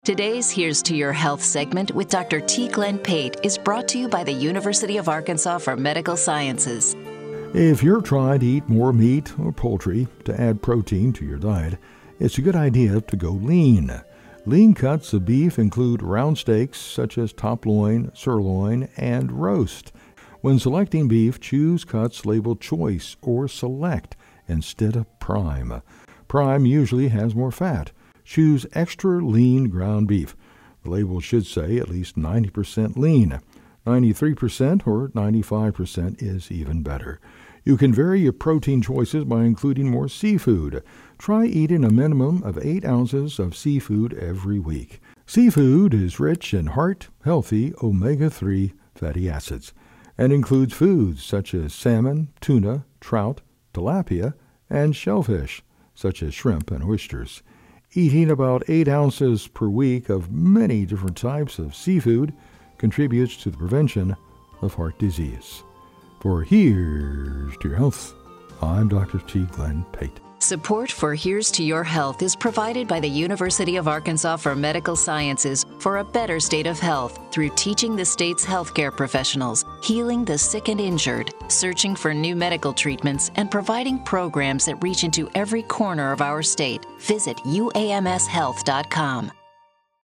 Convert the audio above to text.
Today's Here's to Your Health segment with Dr. T. Glenn Pate is brought to you by the University of Arkansas for Medical Sciences. If you're trying to eat more meat or poultry to add protein to your diet, it's a good idea to go lean. Lean cuts of beef include round steaks such as top loin, sirloin, and roast. When selecting beef, choose cuts labeled choice or select instead of prime. Prime usually has more fat. Choose extra lean ground beef. The label should say at least 90% lean. 93% or 95% is even better. You can vary your protein choices by including more seafood. Try eating a minimum of 8 ounces of seafood every week. Seafood is rich in heart-healthy omega-3 fatty acids and includes foods such as salmon, tuna, trout, tilapia, and shellfish, such as shrimp and oysters. Eating about 8 ounces per week of many different types of seafood contributes to the prevention of heart disease. For Here's to Your Health, I'm Dr. T. Glenn Pate. Support for Here's to Your Health is provided by the University of Arkansas for Medical Sciences for a better state of health through teaching the state's healthcare professionals, healing the sick and injured, searching for new medical treatments, and providing programs that reach into every corner of our state. Visit uamshealth.com.